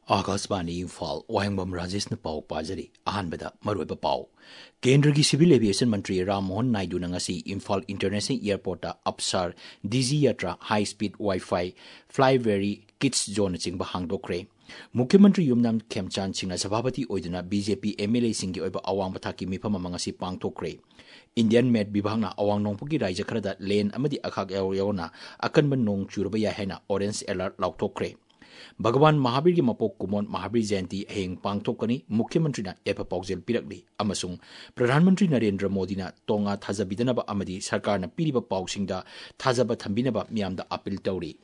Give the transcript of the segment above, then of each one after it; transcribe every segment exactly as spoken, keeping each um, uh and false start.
आकाशवाणी इम्फाल वायंगबम राजेश ने पाव पाजरी अहानबदा मरुब पाव केंद्र की सिविल एविएशन मंत्री राम मोहन नायडू नंगसी इम्फाल इंटरनेशनल एयरपोर्ट अपसार डीजी यात्रा हाई स्पीड वाईफाई फ्लाईवेरी किड्स जोन चिंग हांगदोक्रे मुख्यमंत्री युमनाम खेमचान सिंह सभापति ओइदना बीजेपी एमएलए सिंह की ओइबा अवांग पथाकी मिफम अमंगसी पांगथोक्रे इंडियन मेड विभागना अवांग नोंगपुगी राज्य खरदा लेन अमदी अखाक यावना अकनब नोंग चुरबा याय हैना ऑरेंज अलर्ट लाउथोक्रे भगवान महावीर की मपोक कुमोन महावीर जयंती हेंग पांगथोकनी मुख्यमंत्री एफ पाउजेल पिरकली अमसुंग प्रधानमंत्री नरेंद्र मोदी तोंगा थाजबिदनब अमदी सरकार पीरिबा पाउसिंगदा थाजब थंबिनब मियामदा अपील तौरी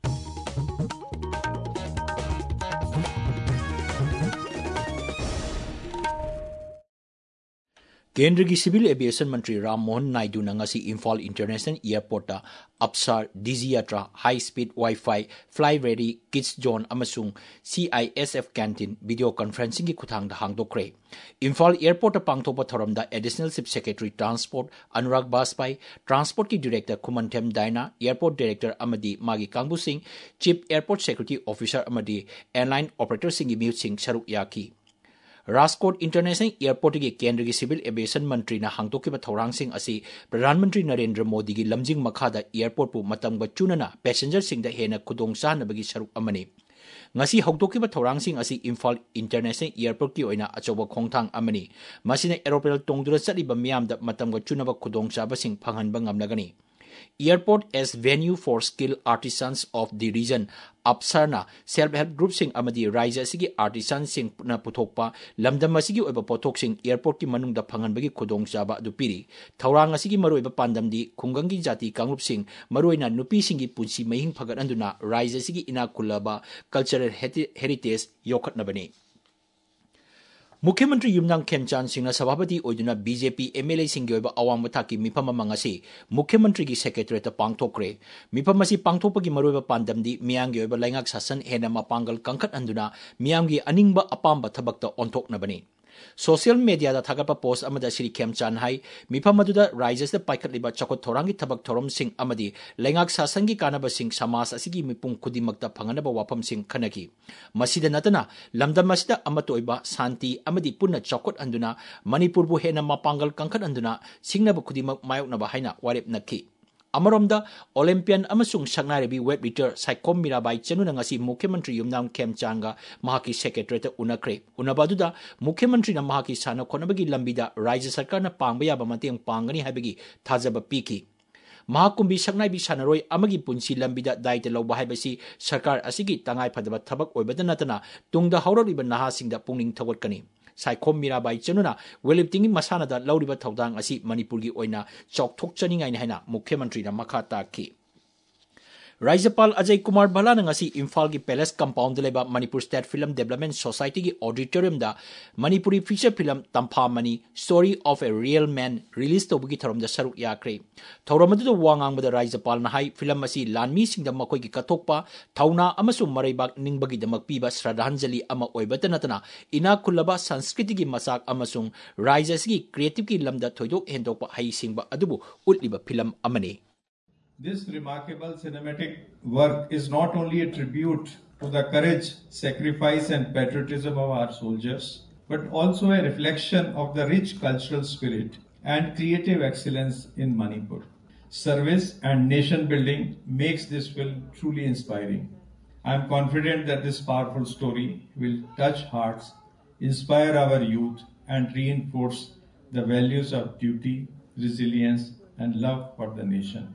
केंद्र की सिविल एविएशन मंत्री राम मोहन नायडू नंगसी इम्फाल इंटरनेशनल एयरपोर्ट अपसार डीजी यात्रा high speed wifi fly ready kids zone अमसुंग सीआईएसएफ कैंटीन वीडियो कॉन्फ्रेंसिंग की खुथांग हांगदोक्रे इम्फाल एयरपोर्ट पांगथोप थौरमदा additional chief secretary transport Anurag Bajpai transport की director Khumanthem Diana airport director अमदी मागी कांगबू Singh chief airport secretary officer अमदी एयरलाइन ऑपरेटर सिंह की म्यूट सिंह सरुक याकी राजकोट इंटरनेशनल एयरपोर्ट की केंद्र की सिविल एविएशन मंत्री ने हांगदोकिबा थौरांगसिंग असी प्रधानमंत्री नरेंद्र मोदी की लमजिंग मखादा एयरपोर्ट पु मतंगबा चुनना पैसेंजर सिंह हेना खुदोंग चाहनबगी सरुक अमनी ngasi hokdokiba thorangsing asi Imphal International Airport ki oina achoba khongthang amani masina aeroplane tongdura chaliba miyamda matamga chunaba khudong chabasing phanghanba ngamnagani Airport as venue for skilled artisans of the region Apsarna self-help group sing amadi raija asigi artisans sing na puthokpa lamdam asigi oiba pothok sing airport ki manungda phanganbagi khudong chaba adu piri thaurang asigi maroiba pandamdi khungangi jati kangrup sing maroina nupi singi punsi mahing phagat anduna raija asigi ina kulaba cultural heritage yokhatnabani मुख्यमंत्री युमनांग खेमचान सिंह सभापति ओइदुना BJP MLA Singh की अवांग थाकी मिफम अमंगसी मुख्यमंत्री की secretariat पांगथोक्रे मिफम असी पांगथोपगी मरोइबा पांदमदी मियांगी ओइबा लाइंगाक शासन हेना मापांगल कंखत अंदुना मियांगी अनिंगबा अपांबा थबकता ओंथोकनबनी सोशल मीडिया थागप पोस्ट अमदा श्री खेमचान हाई मिफम अदुदा राइजस पाइखतलिबा चकोत थोरांगी थबक थोरम सिंह अमदी लाइंगाक शासन की कानब सिंह समाज असिगी मिपुंग खुदिमक्ता फंगनबा वाफम सिंह खनकी मसिदा नतना लमदम मसिदा अमतोइबा शांति अमदी पुन्ना चकोत अंदुना मणिपुर बु हेना मापांगल कंखत अंदुना सिंगनब खुदिमक मायोकनबा हाइना वारेप नखी अमरोमदा ओलंपियन अमसुंग सकनारेबी वेब रिटर साइकोम मीराबाई चनुना ngasi मुख्यमंत्री युमनाम खेमचांगा महाकी सेक्रेटरीट उनक्रे उनबादुदा मुख्यमंत्री न महाकी साना खोनबगी लंबिदा राज्य सरकार न पांगबया बमतेंग पांगनी हाइबगी थाजब पीकी महाकुंभी सकनाइबी सानरोय अमगी पुंसी लंबिदा दायित्व लौबा हाइबसी सरकार असिगी तंगाई फदबा थबक ओइबदा नतना तुंगदा हौरलिबा नहासिंगदा पुंगनिंग थवटकनी साइकोम मीराबाई चनुना वेलिफ्टिंग मसानादा लौरिबा थौदांग असी मणिपुर की ओइना चौकथोकचनिंगाइने हाइना मुख्यमंत्री ना मखा ताकी राज्यपाल अजय कुमार भल्ला ngasi इम्फाल की पैलेस कंपाउंड लेबा Manipur state film development society की ऑडिटोरियम दा Manipuri feature film Tampha money story of a real man release तौबगी थरम दा सरुक याक्रे थौरम अदु वांगांग बदा राज्यपाल ना हाई फिल्म असी लानमी सिंग दा मकोई की कथोकपा थौना अमसु मरैबाक निंगबगी दमक पीबा श्रद्धांजलि अमा ओइबत नतना इना खुलबा संस्कृति की मसाक अमसु राज्य की क्रिएटिव की लमदा थोइदोक हेंदोकपा हाई सिंगबा अदुबु उल्लिबा फिल्म अमने This remarkable cinematic work is not only a tribute to the courage, sacrifice and patriotism of our soldiers, but also a reflection of the rich cultural spirit and creative excellence in Manipur. Service and nation building makes this film truly inspiring. I am confident that this powerful story will touch hearts, inspire our youth and reinforce the values of duty, resilience and love for the nation.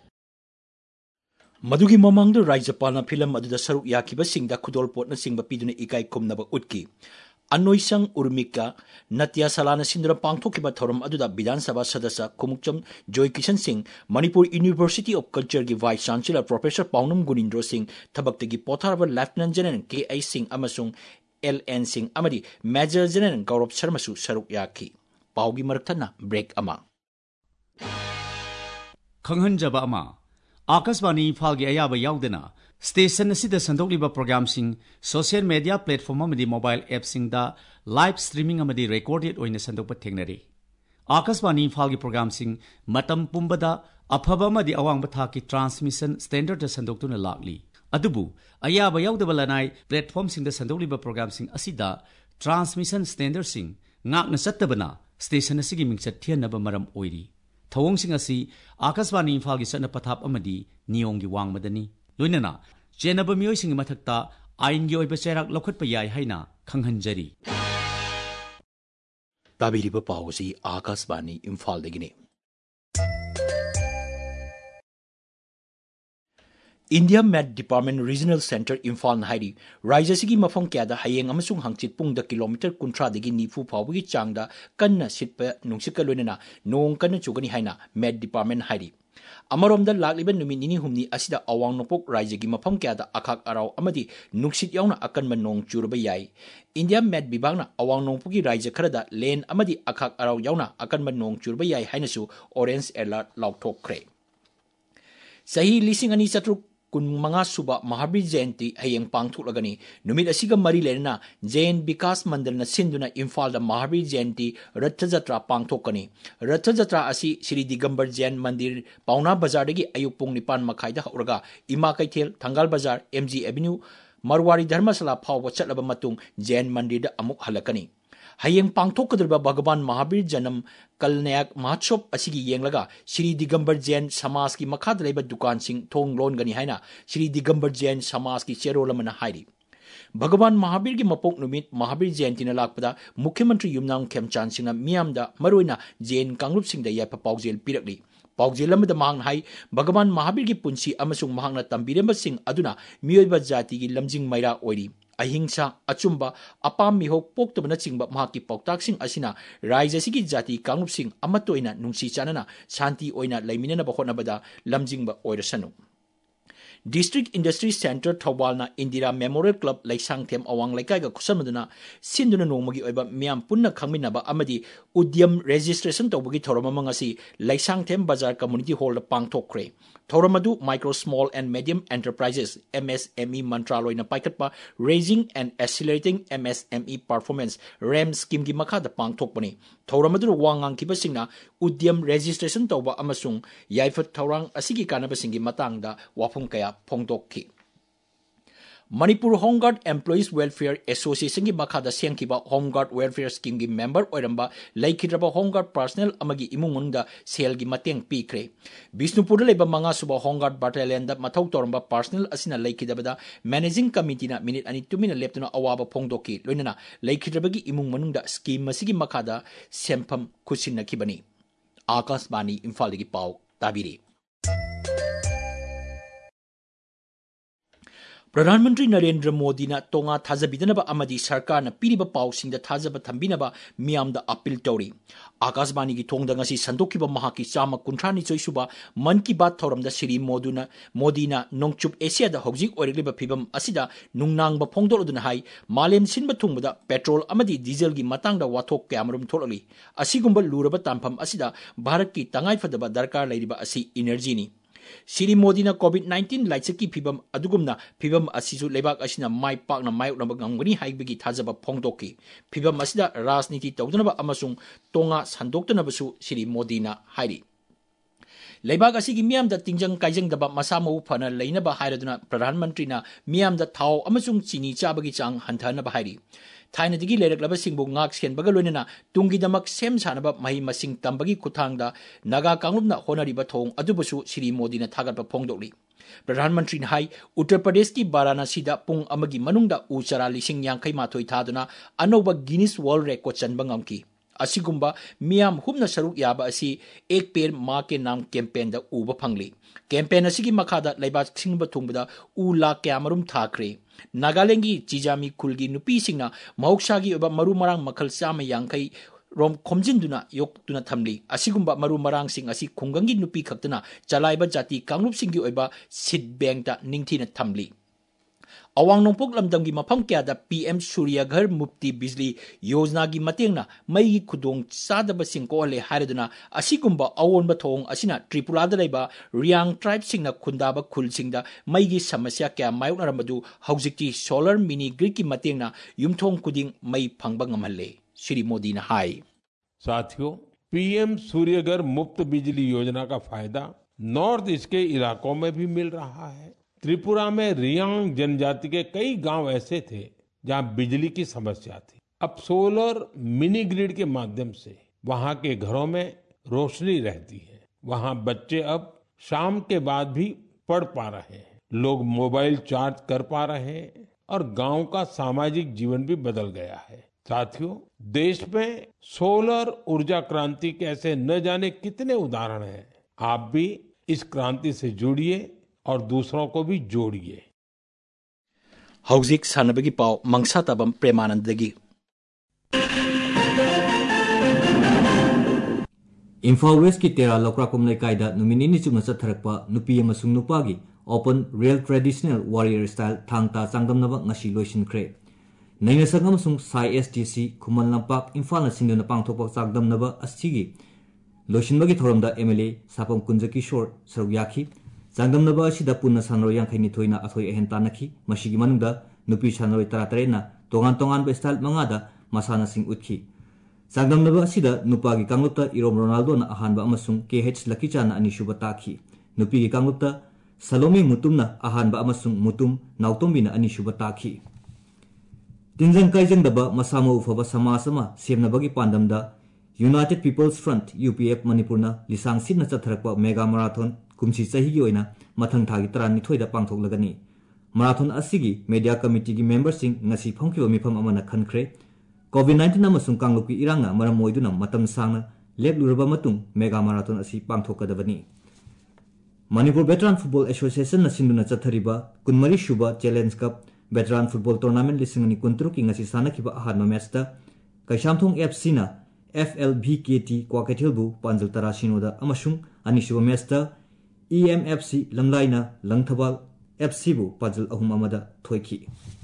मधुगी ममांग राज्यपाल film अदुदा सरुक याखिबसिंगदा खुदोलपोटना सिंगबा पीदुना इकाई खुमनबा उटकी अनोइसंग उर्मिका नत्या सलाना सिंदुरा पांगथोकिबा थौरम अदुदा विधानसभा सदस्य Kumukcham Joy Kishan Singh Manipur university of culture की vice chancellor professor Paonam Gunindro Singh थबक्तगी पोथारबा lieutenant general K I Singh अमसुंग एल एन सिंह अमदी मेजर जनरल गौरव शर्मासु सरुक याखी पाउगी मरथना ब्रेक अमा खंगहनजबा अमा आकाशवाणी इम्फाल की अयाबा याउदना स्टेशन असिदा संदोकलिबा प्रोग्रामसिंग सोशल मीडिया प्लेटफॉर्म अमदी मोबाइल एप्सिंगदा लाइव स्ट्रीमिंग अमदी रिकॉर्डेड ओइना संदोकपा थेंगनरी आकाशवाणी इम्फाल की प्रोग्रामसिंग मतम पुंबदा अफबा अमदी अवांगबा थाकी ट्रांसमिशन स्टैंडर्ड संदोकतुना लाक्ली अदुबु अयाबा याउदबा लनाई प्लेटफॉर्म सिंग द संदोलिबा प्रोग्राम सिंग असिदा ट्रांसमिशन स्टैंडर्ड सिंग ngakna sattabana station asigi mingchat thianaba maram oiri thawong sing asi akaswani imphal gi satna pathap amadi niyong gi wangmadani loinana chenaba miyoi sing mathakta ain gi oiba cherak lokhatpa yai haina khanghanjari tabiriba pawsi akaswani imphal degine India Met Department Regional Center Imphal Nairi Raja Sigi Mafong Kyada Hayeng Amasung Hangchit Pung the kilometer kuntra degi nifu phawgi changda kanna sitpa nungsika loinana nong kanna chugani haina Met Department Hairi Amarom da lagliban numi nini humni asida awang nopok Raja gi mafong kyada akhak araw amadi nungsit yauna akan manong churba yai India Met Bibangna awang nongpugi Raja kharada len amadi akhak araw yauna akan manong churba yai hainasu orange alert lautok kre Sahi lising ani satruk kun mga suba Mahabir Jayanti hayeng pangthuklagani numit asiga mari lena Jain Bikas Mandal na sinduna Imphal da Mahabir Jayanti Ratha Jatra pangthokani Ratha Jatra asi Sri Digambar Jain Mandir Pauna Bazar dagi ayuk pung nipan makai da hauraga Ima Kaithel Thangal Bazar M G Avenue Marwari Dharmasala phawba chatlaba matung Jain Mandir da amuk halakani Hayeng pangthokadriba Bhagavan Mahabir Janam Kalnayak Mahotsav asigi yenglaga Sri Digambar Jain Samas ki makhada leba dukan sing thong lon gani haina Sri Digambar Jain Samas ki cherolamana hairi Bhagavan Mahabir ki mapok numit Mahabir Jayanti na lakpada Mukhyamantri Yumnam Khemchand singna miyamda maroina Jain Kangrup singda yapa paujel pirakli Paujel amada mahang hai Bhagavan Mahabir ki punsi amasung mahang na tambiremba sing aduna miyoiba jati ki lamjing maira oiri Ahingsa achumba apam mihok poktabana chingba mahaki pautak sing asina raija sigi jati kangrup sing amatoina nungsi chanana shanti oina laiminana bahona bada lamjingba oirasanu District Industry Center Thawalna Indira Memorial Club Laisang Them Awang Laikai ga kusamaduna sinduna nongmagi oiba miyam punna khangminaba amadi udyam registration tawbagi thorama mangasi Laisang Them Bazar Community Hall pangthokre Thoramadu Micro Small and Medium Enterprises M S M E Mantraloy na paikatpa Raising and Accelerating M S M E Performance R A M scheme gi makhada pangthokpani Thoramadu wangang kibasingna udyam registration tawba amasung yaifat thorang asigi kanabasingi matangda wafum kaya Pongdokki Manipur Home Guard Employees Welfare Association ki makhada sengkiba Home Guard Welfare Scheme ki member oiramba laikhidraba Home Guard personnel amagi imungunda sel gi mateng pikre Bisnupur leba manga suba Home Guard Battalion da mathau toramba personnel asina laikhidabada Managing Committee na minute ani tumina leptuna awaba Pongdokki loinana laikhidrabagi imung manungda scheme masigi makhada sempam khusinna kibani Akashbani Imphal gi pau tabiri Pradhan Mantri Narendra Modi na tonga thazabidana amadi sarkar na piriba pausing da thazaba thambinaba miyamda appeal tori Akashbani gi thongda ngasi sandokiba mahaki chama kunthani choisuba man ki baat thoramda Sri Moduna Modina nongchup Asia da hojik oiriba phibam asida nungnangba phongdoluduna hai malem sinba thungbada petrol amadi diesel gi matangda wathok kyamarum tholali asigumba luraba tampam asida Bharat ki tangai fadaba darkar leiriba asi energy ni Sri Modi na COVID nineteen laitsaki phibam adugumna phibam asisu lebak asina mai pakna mai unaba ngamgani haibigi thajaba phongdoki phibam asida rajniti tawdunaba amasung tonga sandoktunabasu Sri Modi na hairi Lebak asigi miyamda tingjang kaijang daba masamau phana leinaba hairaduna Pradhan Mantri na miyamda thau amasung chini chabagi chang hanthanaba hairi Thaina digi leiraklaba singbu ngak senbaga loinana tungidamak sem sanaba mahi masing tambagi kuthangda naga kanglupna honariba thong adubusu Sri Modi na thagatba phongdokli Pradhan Mantri na hai Uttar Pradesh ki Varanasi da pung amagi manungda uchara lising yangkai mathoi thaduna anoba Guinness World Record chanba ngamki Asigumba miyam humna saruk yaba asi ek per ma ke naam campaign da uba phangli campaign asigi makhada laibak singba thungba u la kyamarum thakre Nagalengi Chijami Kulgi Nupi Singna Mahoksagi oba maru marang makhal chama yangkai rom khomjinduna yoktuna thamli asigumba maru marang sing asi khungangi nupi khaktana chalaiba jati kangrup singi oiba seed bank ta ningthina thamli Awang nongpok lamdam gi mafam kya da P M Surya Ghar Mufti Bijli Yojana gi matengna mai gi khudong sadaba singko le hariduna asigumba awon ba thong asina Tripura da leba Riang tribe singna khundaba khul singda mai gi samasya kya mayok naramadu haujikti solar mini grid ki matengna yumthong kuding mai phangba ngamhalle Shri Modi na hai साथियों PM Surya Ghar Muft बिजली योजना का फायदा north east के इलाकों में भी मिल रहा है त्रिपुरा में रियांग जनजाति के कई गांव ऐसे थे जहां बिजली की समस्या थी। अब सोलर मिनी ग्रिड के माध्यम से वहां के घरों में रोशनी रहती है। वहां बच्चे अब शाम के बाद भी पढ़ पा रहे हैं, लोग मोबाइल चार्ज कर पा रहे हैं और गांव का सामाजिक जीवन भी बदल गया है। साथियों, देश में सोलर ऊर्जा क्रांति के ऐसे न जाने कितने उदाहरण हैं। आप भी इस क्रांति से जुड़िए और दूसरों को भी जोड़िए। हौजिक सानबगी पाव मंगसा तबम प्रेमानंदगी। इम्फाल वेस्ट की तेरा लौक्राकुम लेकाइदा नुमिनिनी चुना चथरकपा नुपी अमसुंग नुपागी open real traditional warrior style Thangta चांगदमनबा ngasi loisinkhre नैना संगम सुंग साई एसटीसी खुमन लंपाक इम्फाल सिंगना पांगथोपा चांगदमनबा असिगी लोइसिनबगी थोरमदा एमएलए सापम कुंज किशोर सरुक याखी चांगदमनबा असिदा पुन्ना सानरो यांखैनि थोइना अथोय एहेन तानखी मसिगी मनुंगदा नुपी सानरो तरातरेना तोगान तोगान स्टाइल मंगादा मसाना सिंग उतखी चांगदमनबा असिदा नुपागी कांगलुपता इरोम रोनाल्डो ना अहानबा अमसुंग केएच लकीचाना अनिसुबा ताखी नुपीगी कांगलुपता सलोमी मुतुमना अहानबा अमसुंग मुतुम नाउतोंबिना अनिसुबा ताखी तिंजंग काइजंगदबा मसामो उफबा समासमा सेमनबगी पांदमदा यूनाइटेड पीपल्स फ्रंट यूपीएफ मणिपुरना लिसांग सिना चथरकपा मेगा मैराथन कुमसी चहीगी ओइना मथंग थागी तरानिथोइदा पांगथोकलगनी मैराथन असिगी मीडिया कमिटी की मेंबरसिंग ngasi phongkiba mifam amana khankhre Covid nineteen अमसुंग कांगलुकी इरांगा मरम मोइदुना मतम सांगना लेपलुरबा मतुंग मेगा मैराथन असि पांगथोकदबनी मणिपुर वेटरन फुटबॉल एसोसिएशन न सिंदुना चथरिबा कुनमरी सुबा challenge cup veteran football tournament लिसिंग नि कुंतरुकी ngasi सानखिबा अहानबा मैचता कैसामथोंग एफसी ना एफएलबीकेटी क्वाकेथिलबु पांजल तरासिनोदा अमसुंग अनिसुबा मैचता ईएमएफसी लंगलाइना लंगथबाल एफसी बु पांजल अहुम अमदा थोइखी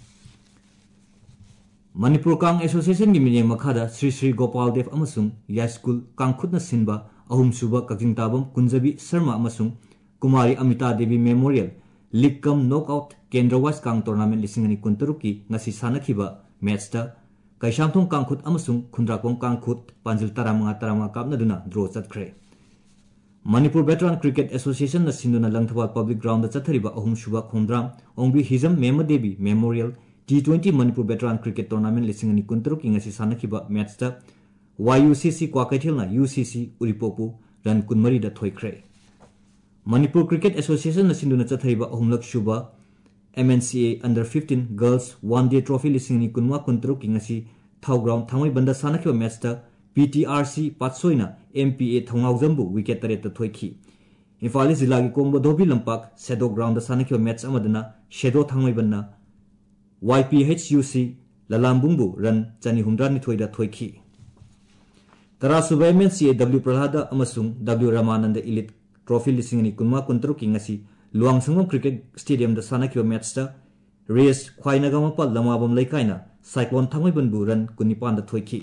मणिपुर कांग एसोसिएशन की मिलियन मखादा श्री श्री गोपाल देव अमसुंग यास्कुल कांगखुदना सिनबा अहुम सुबा ककिंग ताबम कुंजबी शर्मा अमसुंग Kumari Amita Devi memorial league cum knockout केंद्र वाइस कांग टूर्नामेंट लिसिंगनी कुंतरुकी ngasi सानखिबा मैचता कैसामथोंग कांगखुद अमसुंग खुंद्राकोंग कांगखुद पांजल तरामंगा तरामंगा कापनदुना ड्रॉ चतखरे मणिपुर वेटरन क्रिकेट एसोसिएशन न सिंदुना लंगथबाल पब्लिक ग्राउंड चथरिबा अहुम सुबा Khondram ओंगबी Hijam Memdevi memorial T twenty Manipur veteran cricket tournament लिसिंग नि कुंतरुकी ngasi सानखिबा मैचता वाईयूसीसी क्वाकेथिलना यूसीसी उरिपोपु रन कुनमरी दा थोइखरे मणिपुर क्रिकेट एसोसिएशन न सिंदुना चथरिबा अहुमलक सुबा MNCA under fifteen girls one day trophy लिसिंग नि कुनवा कुंतरुकी ngasi थाउ ग्राउंड थांगoi बंदा सानखिबा मैचता पीटीआरसी पातसोइना एमपीए थौंगावजमबु विकेट तरेत थोइखी इम्फाल जिला की कोंगबदोबी लंपाक शेडो ग्राउंड सानखिबा मैच अमदना शेडो थांगoi बन्ना वाईपीएचयूसी ललामबुंगबु रन चनी हुमद्रा निथोइदा थोइखी तरासुबा एमएनसीए डब्ल्यू प्रहलादा अमसुंग डब्ल्यू रामानंद इलिट ट्रॉफी लिसिंग नि कुनवा कुंतरुकी ngasi लुआंगसंगम क्रिकेट स्टेडियम दा सानखिबा मैचता रेस ख्वाइनागामपा लमाबम लेकाइना साइक्लोन थांगoi बनबु रन कुनिपान दा थोइखी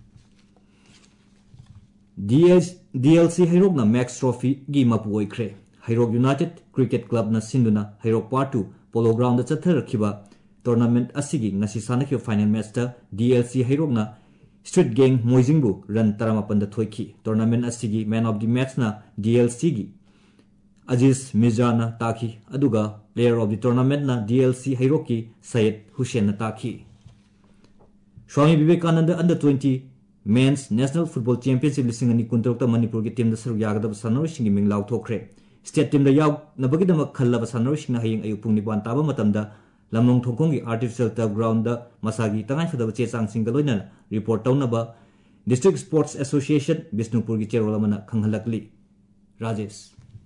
डीएलसी हैरोगना मैक्स ट्रॉफी गी मपु ओइखरे हैरोग यूनाइटेड क्रिकेट क्लब ना सिंदुना हैरोग पार्ट टू पोलो ग्राउंड दा चथरखिबा टूर्नामेंट असिगी ngasi सानखिबा फाइनल मैचता डीएलसी हैरोगना स्ट्रीट गैंग मोइजिंगबु रन तरामापन दा थोइखी टूर्नामेंट असिगी मैन ऑफ द मैच ना डीएलसी गी अजीज मिर्जाना ताखी अदुगा प्लेयर ऑफ द टूर्नामेंट ना डीएलसी हैरोकी सैयद हुसैन ना ताखी Swami Vivekananda under twenty men's national football championship लिसिंग अनि कुंतरुक्ता मणिपुर की टीम दा सरुक यागदब सानरोसिंग मिंग लाउथोखरे स्टेट टीम दा याव नबगिदम खल्लब सानरोसिंग हयेंग अयु पुंग निपान ताबा मतमदा लमलोंग थोंगकोंगी आर्टिफिशियल टर्फ ग्राउंड दा मसागी तंगाई फदब चे चांगसिंग लोइना रिपोर्ट तौनबा डिस्ट्रिक्ट स्पोर्ट्स एसोसिएशन बिष्णुपुर की चेरोल अमना खंगहलकली राजेश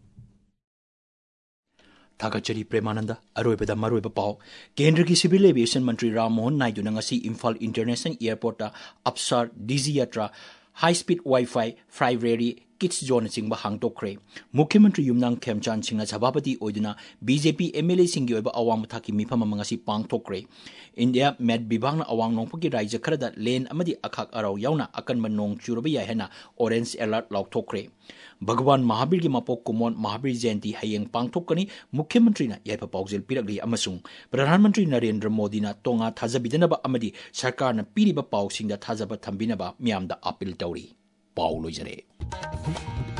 थागचरी प्रेमानंद अरोइबदा मरोइबा पाव केंद्र की सिविल एविएशन मंत्री Ram Mohan Naidu ngasi Imphal international airport अपसार डीजी यात्रा हाई स्पीड वाईफाई फ्राइवेरी किड्स जोन चिंग हांगटोक्रे मुख्यमंत्री युमनांग खेमचान सिंह सभापति ओइदुना बीजेपी एमएलए सिंह ओइबा अवांग मथाकी मिफम मंगसी पांगथोक्रे इंडिया मेट विभागना अवांग नोंगपकी राज्य खरदा लेन अमदी अखाक अराव यावना अकनब नोंग चुरबा याय हेना ऑरेंज अलर्ट लाउथोक्रे भगवान महावीर की मपोक कुमोन महावीर जयंती हयेंग पांगथोकनी मुख्यमंत्री याइफा पाउजेल पिरकली अमसुंग प्रधानमंत्री नरेंद्र मोदी तोंगा थाजबिदनबा अमदी सरकारना पीरिबा पाउसिंगदा थाजबा थंबिनबा मियामदा अपील तौरी पाउ लोइजरे।